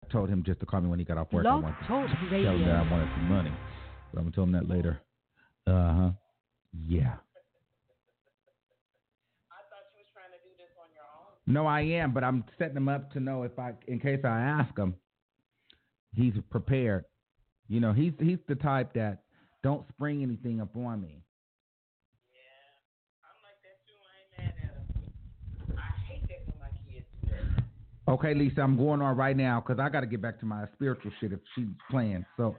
told him just to call me when he got off work. I Blog wanted Talk to tell him that Radio. I wanted some money. But I'm going to tell him that later. Uh-huh. Yeah. No, I am, but I'm setting him up to know in case I ask him, he's prepared. You know, he's the type that don't spring anything up on me. Okay, Lisa, I'm going on right now because I got to get back to my spiritual shit if she's playing. So,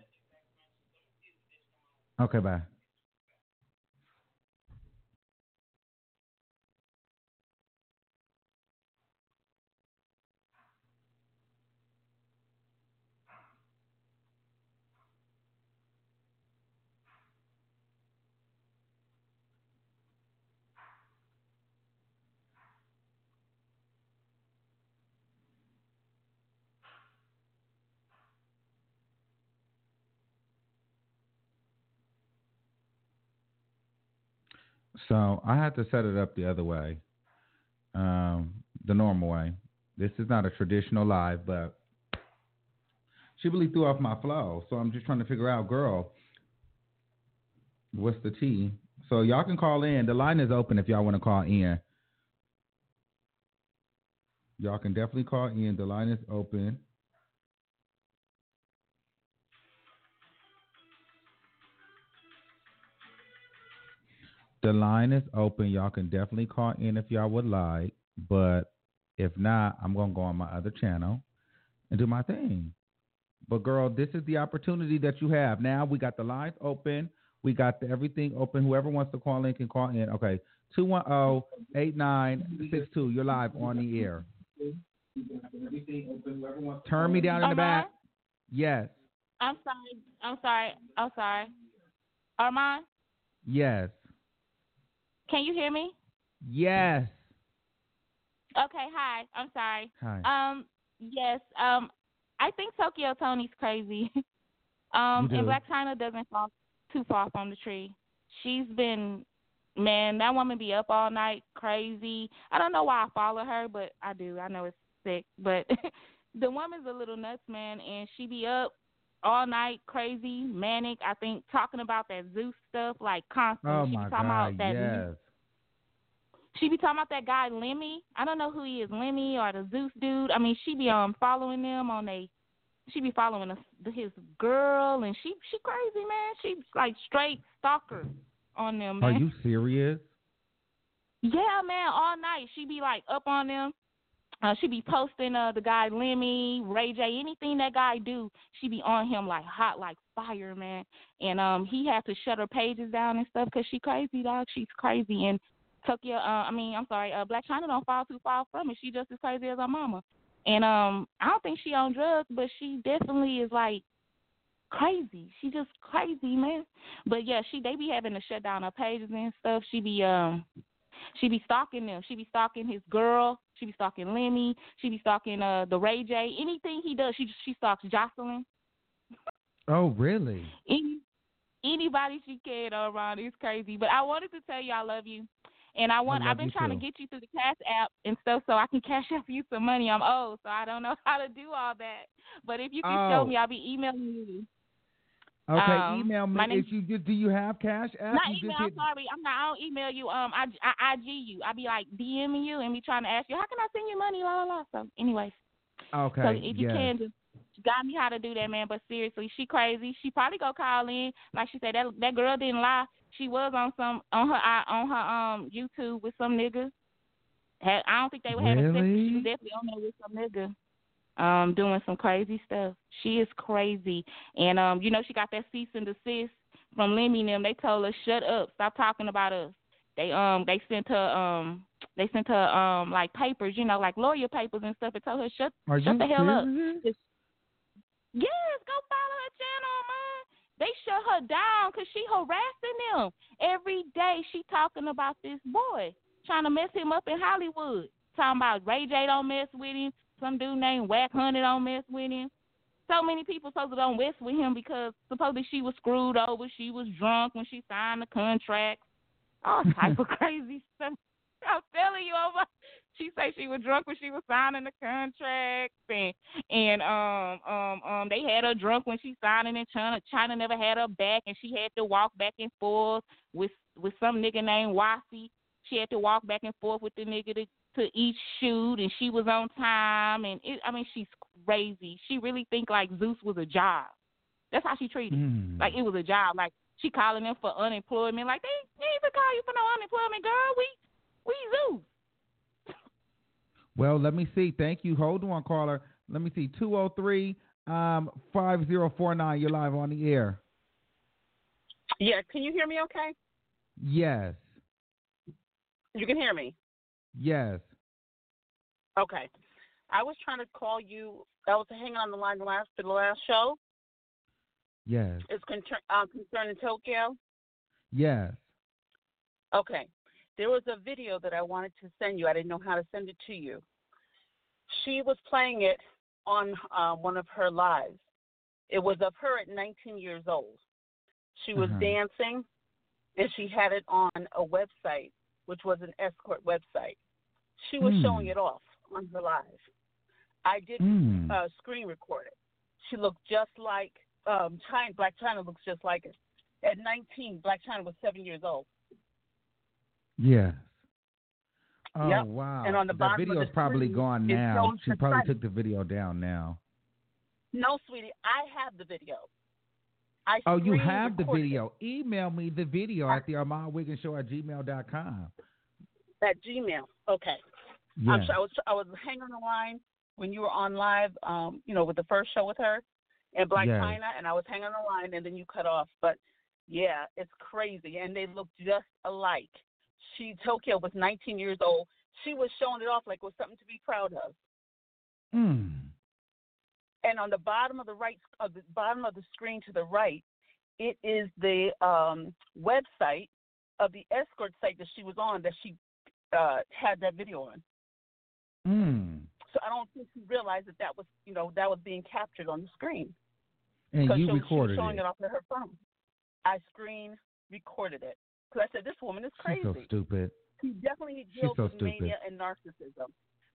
okay, bye. So I had to set it up the other way, the normal way. This is not a traditional live, but she really threw off my flow. So I'm just trying to figure out, girl, what's the tea? So y'all can call in. The line is open if y'all want to call in. Y'all can definitely call in. The line is open. The line is open. Y'all can definitely call in if y'all would like. But if not, I'm going to go on my other channel and do my thing. But, girl, this is the opportunity that you have. Now we got the lines open. We got everything open. Whoever wants to call in can call in. Okay, 210-8962. You're live on the air. Turn me down in the back. Yes. I'm sorry. Armand? Yes. Can you hear me? Yes. Okay, hi. I'm sorry. Hi. Yes. I think Tokyo Tony's crazy. And Black China doesn't fall too far from the tree. She's been, man, that woman be up all night, crazy. I don't know why I follow her, but I do. I know it's sick, but the woman's a little nuts, man, and she be up all night, crazy, manic. I think talking about that Zeus stuff like constantly. Oh my God! Yes. She be talking about that guy Lemmy. I don't know who he is, Lemmy or the Zeus dude. I mean, she be following them on She be following his girl, and she crazy, man. She's like straight stalker on them, man. Are you serious? Yeah, man. All night she be like up on them. She be posting the guy Lemmy, Ray J, anything that guy do, she be on him like hot like fire, man. And he had to shut her pages down and stuff because she crazy, dog. She's crazy. And Tokyo, Black China don't fall too far from it. She just as crazy as her mama. And I don't think she on drugs, but she definitely is like crazy. She just crazy, man. But yeah, they be having to shut down her pages and stuff. She be stalking them. She be stalking his girl. She be stalking Lemmy. She be stalking the Ray J. Anything he does, she stalks Jocelyn. Oh, really? Anybody she can around is crazy. But I wanted to tell you I love you. And I've been trying to get you through the Cash App and stuff so I can cash out for you some money. I'm old, so I don't know how to do all that. But if you can show me, I'll be emailing you. Okay, email me. Do you have Cash App? Not email. I'm sorry. I don't email you. I IG you. I be like DMing you and be trying to ask you, how can I send you money? La la la. So, anyways. Okay. So if you can, just got me how to do that, man. But seriously, she crazy. She probably go call in. Like she said, that girl didn't lie. She was on her YouTube with some niggas. I don't think they were having sex. She was definitely on there with some nigga, doing some crazy stuff. She is crazy, and she got that cease and desist from Lemmy and them. They told her shut up, stop talking about us. They sent her like papers, like lawyer papers and stuff, and told her shut the hell up. Yes, go follow her channel, man. They shut her down because she harassing them. Every day she talking about this boy, trying to mess him up in Hollywood. Talking about Ray J don't mess with him. Some dude named Wack Honey don't mess with him. So many people supposed to don't mess with him because supposedly she was screwed over. She was drunk when she signed the contract. All type of crazy stuff. I'm telling you, She say she was drunk when she was signing the contract, and they had her drunk when she signing in China. China never had her back, and she had to walk back and forth with some nigga named Wasi. She had to walk back and forth with the nigga to each shoot, and she was on time. And she's crazy. She really think like Zeus was a job. That's how she treated it. Like it was a job. Like she calling them for unemployment. Like they ain't even call you for no unemployment, girl. We Zeus. Well, let me see. Thank you. Hold on, caller. Let me see. 203-5049. You're live on the air. Yeah, can you hear me okay? Yes. You can hear me? Yes. Okay. I was trying to call you. I was hanging on the line for the last show. Yes. It's concerning Tokyo? Yes. Okay. There was a video that I wanted to send you. I didn't know how to send it to you. She was playing it on one of her lives. It was of her at 19 years old. She was dancing, and she had it on a website, which was an escort website. She was showing it off on her live. I did screen record it. She looked just like Black China looks just like her. At 19, Black China was 7 years old. Yes. Oh, yep. wow. And on the bottom video is probably gone now. She probably took the video down now. No, sweetie, I have the video. You have the video. Email me the video at the ArmandWiggins@gmail.com. At Gmail. Okay. Yes. I was hanging on the line when you were on live, with the first show with her and Black China, and I was hanging on the line, and then you cut off. But, yeah, it's crazy, and they look just alike. Tokyo was 19 years old. She was showing it off like it was something to be proud of. And on the bottom of the bottom of the screen to the right, it is the website of the escort site that she was on that she had that video on. So I don't think she realized that was being captured on the screen. And you recorded she was showing it off of her phone. I screen recorded it. Because I said, this woman is crazy. She's so stupid. She definitely deals with mania and narcissism.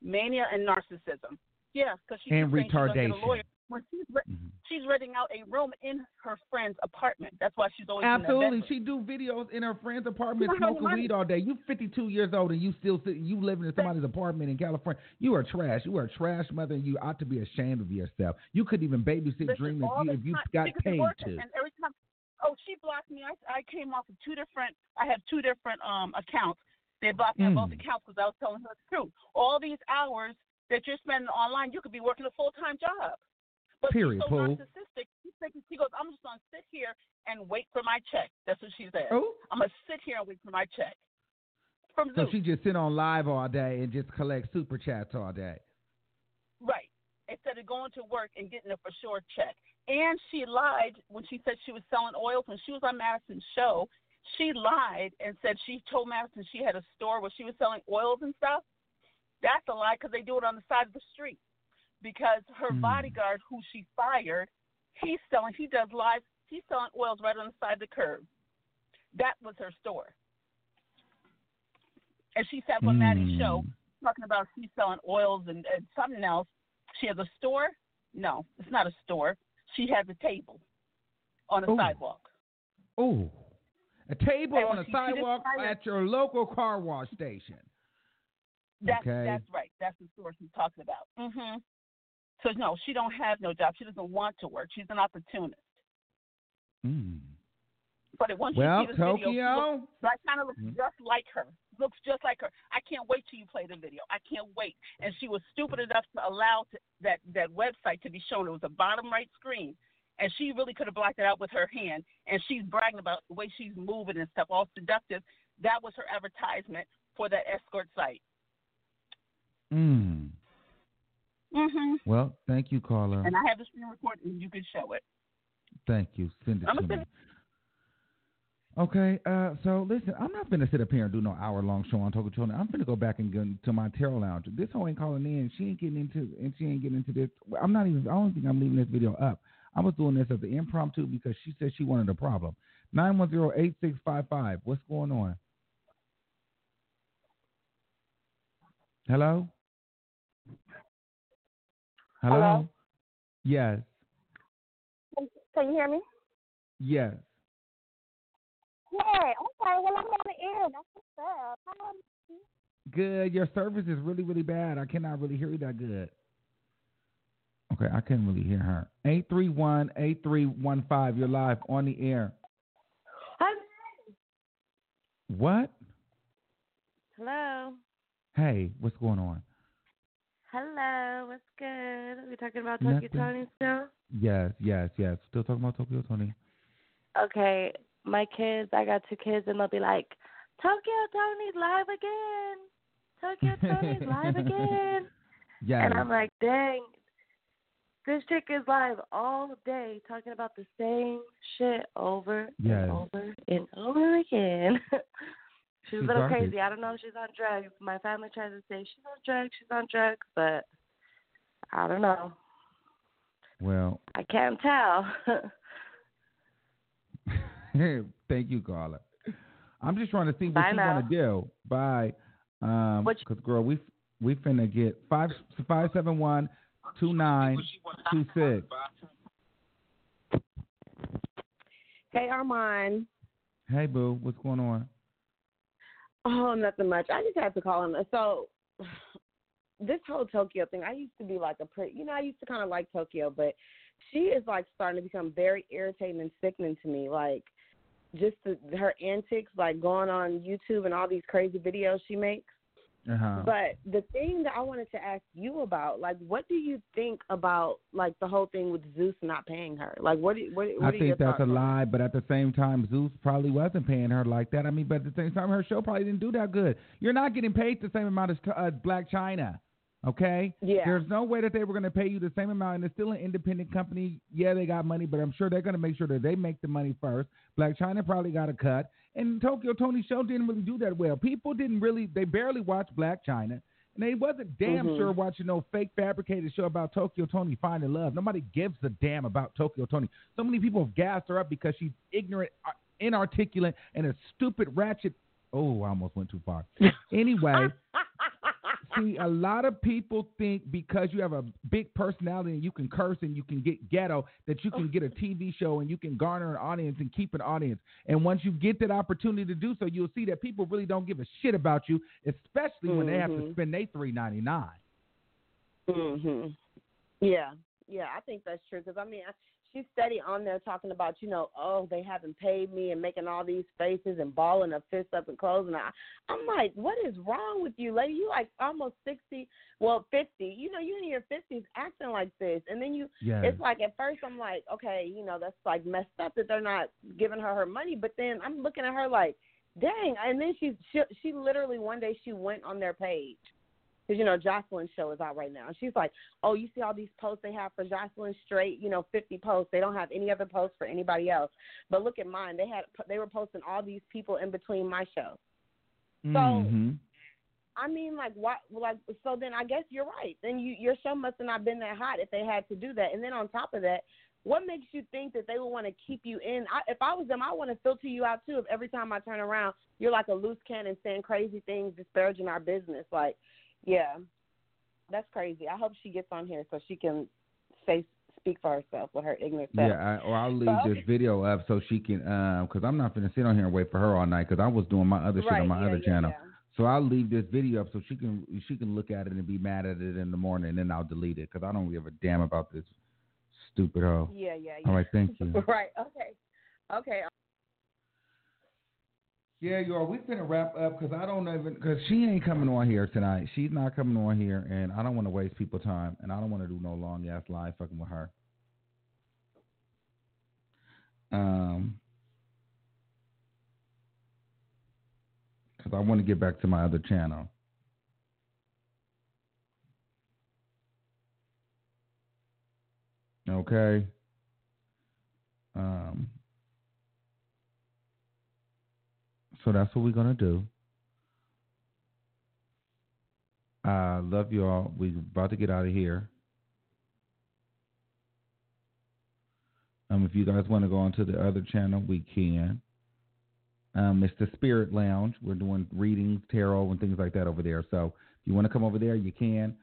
Yeah, because she's retardation. Get a lawyer. When she's renting out a room in her friend's apartment. That's why she's always absolutely. She do videos in her friend's apartment smoking weed all day. You 52 years old and you living in somebody's apartment in California. You are trash. You are a trash mother, and you ought to be ashamed of yourself. You couldn't even babysit Dream if you got paid to. And every time. Oh, she blocked me. I came off of I have two different accounts. They blocked me on both accounts because I was telling her the truth. All these hours that you're spending online, you could be working a full-time job. But period, she's so narcissistic. She goes, I'm just going to sit here and wait for my check. That's what she said. Oh? I'm going to sit here and wait for my check. From so Zeus. She just sit on live all day and just collect super chats all day. Right. Instead of going to work and getting a for sure check. And she lied when she said she was selling oils. When she was on Madison's show, she lied and said she told Madison she had a store where she was selling oils and stuff. That's a lie because they do it on the side of the street. Because her bodyguard, who she fired, he's selling oils right on the side of the curb. That was her store. And she said on Maddie's show, talking about she's selling oils and something else. She has a store? No, it's not a store. She has a table on a sidewalk. Oh, a table on a sidewalk at your local car wash station. That's right. That's the store she's talking about. So, no, she don't have no job. She doesn't want to work. She's an opportunist. But once you see this video, Black China looks just like her. Looks just like her. I can't wait till you play the video. I can't wait. And she was stupid enough to allow that website to be shown. It was a bottom right screen. And she really could have blocked it out with her hand. And she's bragging about the way she's moving and stuff, all seductive. That was her advertisement for that escort site. Well, thank you, caller. And I have the screen recording, and you can show it. Thank you. Send it to me. Okay, so listen, I'm not going to sit up here and do no hour-long show on Togo Tony. I'm going to go back and get to my tarot lounge. This hoe ain't calling in. She ain't getting into this. I don't think I'm leaving this video up. I was doing this as an impromptu because she said she wanted a problem. 910-8655. What's going on? Hello? Hello? Hello? Yes. Can you hear me? Yes. Yeah, okay. Well, I'm on the air. That's what's up. Good. Your service is really, really bad. I cannot really hear you that good. Okay, I couldn't really hear her. 831-8315. You're live on the air. What? Hello. Hey, what's going on? Hello. What's good? Are we talking about Nothing. Tokyo Tony still? Yes. Still talking about Tokyo Tony. Okay. My kids, I got 2 kids, and they'll be like, Tokyo Tony's live again. Tokyo Tony's live again. Yes. And I'm like, dang, this chick is live all day talking about the same shit over and over and over again. She's a little crazy. I don't know if she's on drugs. My family tries to say she's on drugs, but I don't know. Well, I can't tell. Thank you, Carla. I'm just trying to see what Bye you now. want to do. Bye. Because, girl, we finna get 571-2926. Hey, Armand. Hey, boo. What's going on? Oh, nothing much. I just had to call him. So, this whole Tokyo thing, I used to be like I used to kind of like Tokyo, but she is like starting to become very irritating and sickening to me. Like, just her antics, like going on YouTube and all these crazy videos she makes. Uh-huh. But the thing that I wanted to ask you about, like, what do you think about, like, the whole thing with Zeus not paying her? Like, what are your think that's thoughts a on lie, but at the same time, Zeus probably wasn't paying her like that. I mean, but at the same time, her show probably didn't do that good. You're not getting paid the same amount as Black China, okay? Yeah. There's no way that they were going to pay you the same amount, and it's still an independent company. Yeah, they got money, but I'm sure they're going to make sure that they make the money first. Black China probably got a cut, and Tokyo Tony's show didn't really do that well. People they barely watched Black China. And they wasn't damn sure watching no fake fabricated show about Tokyo Tony finding love. Nobody gives a damn about Tokyo Tony. So many people have gassed her up because she's ignorant, inarticulate, and a stupid ratchet. Oh, I almost went too far. Anyway, see, a lot of people think because you have a big personality and you can curse and you can get ghetto that you can get a TV show and you can garner an audience and keep an audience. And once you get that opportunity to do so, you'll see that people really don't give a shit about you, especially when they have to spend their $3.99. Yeah, I think that's true because, I mean, she's steady on there talking about, they haven't paid me and making all these faces and balling her fist up and closing. I'm like, what is wrong with you, lady? You like almost 60, 50. You in your 50s acting like this. And then it's like at first I'm like, okay, that's like messed up that they're not giving her money. But then I'm looking at her like, dang. And then she literally one day she went on their page. Because, Jocelyn's show is out right now. And she's like, oh, you see all these posts they have for Jocelyn straight, 50 posts. They don't have any other posts for anybody else. But look at mine. They were posting all these people in between my show. So, I mean, like, what? Like, so then I guess you're right. Then your show must have not been that hot if they had to do that. And then on top of that, what makes you think that they would want to keep you in? If I was them, I want to filter you out, too. If every time I turn around, you're like a loose cannon saying crazy things, disparaging our business. Like, yeah, that's crazy. I hope she gets on here so she can speak for herself with her ignorant self. Yeah, I'll leave this video up so she can, because I'm not going to sit on here and wait for her all night because I was doing my other shit on my other channel. Yeah. So I'll leave this video up so she can look at it and be mad at it in the morning, and then I'll delete it because I don't give a damn about this stupid hoe. Yeah. All right, thank you. Right, okay. Yeah, y'all, we finna wrap up because she ain't coming on here tonight. She's not coming on here, and I don't want to waste people's time, and I don't want to do no long ass live fucking with her. Because I want to get back to my other channel. Okay. So that's what we're going to do. I love you all. We're about to get out of here. If you guys want to go onto the other channel, we can. It's the Spirit Lounge. We're doing readings, tarot, and things like that over there. So you want to come over there, you can.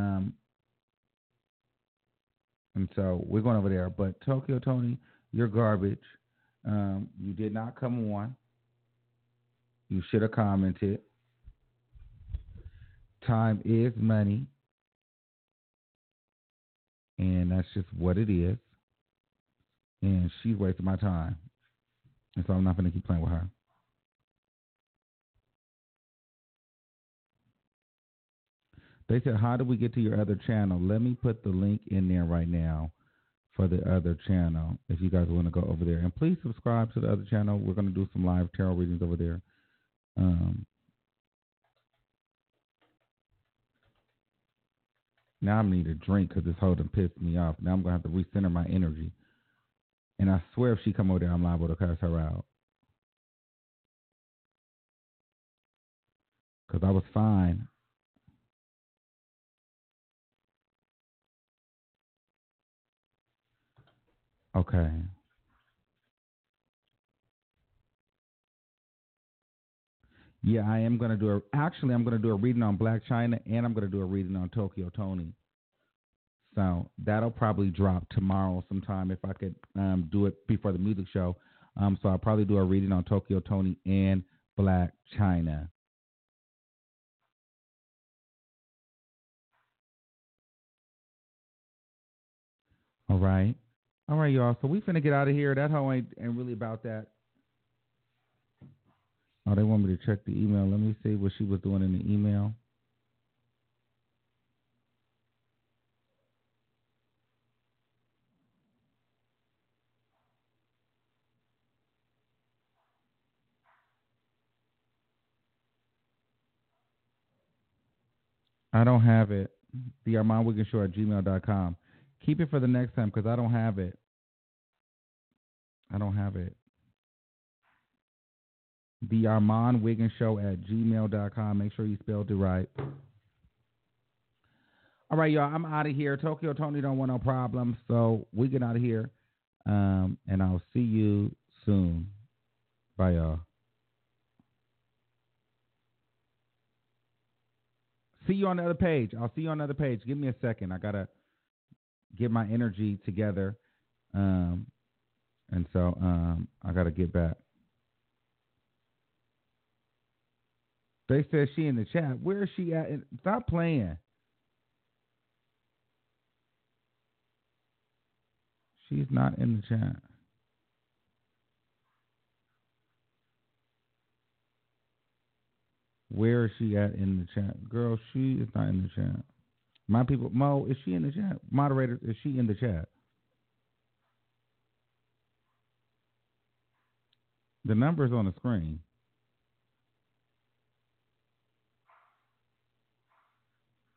And so we're going over there. But Tokyo Tony, you're garbage. You did not come on. You should have commented. Time is money. And that's just what it is. And she's wasting my time. And so I'm not going to keep playing with her. They said, how do we get to your other channel? Let me put the link in there right now for the other channel if you guys want to go over there. And please subscribe to the other channel. We're going to do some live tarot readings over there. Now I need a drink because this whole done pissed me off. Now I'm going to have to recenter my energy. And I swear if she come over there, I'm liable to cuss her out. Because I was fine. Okay. Yeah, I am going to do I'm going to do a reading on Blac Chyna, and I'm going to do a reading on Tokyo Tony. So that'll probably drop tomorrow sometime if I could do it before the music show. So I'll probably do a reading on Tokyo Tony and Blac Chyna. All right, y'all. So we finna get out of here. That hoe ain't really about that. Oh, they want me to check the email. Let me see what she was doing in the email. I don't have it. The ArmandWiggins@gmail.com. Keep it for the next time because I don't have it. The ArmandWiggins@gmail.com. Make sure you spelled it right. All right, y'all. I'm out of here. Tokyo Tony don't want no problems, so we get out of here. And I'll see you soon. Bye, y'all. See you on the other page. I'll see you on the other page. Give me a second. I got to get my energy together. And so I got to get back. They said she in the chat. Where is she at? Stop playing. She's not in the chat. Where is she at in the chat? Girl, she is not in the chat. My people, Mo, is she in the chat? Moderator, is she in the chat? The number's on the screen.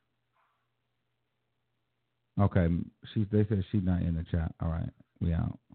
Okay, they said she's not in the chat. All right, we out.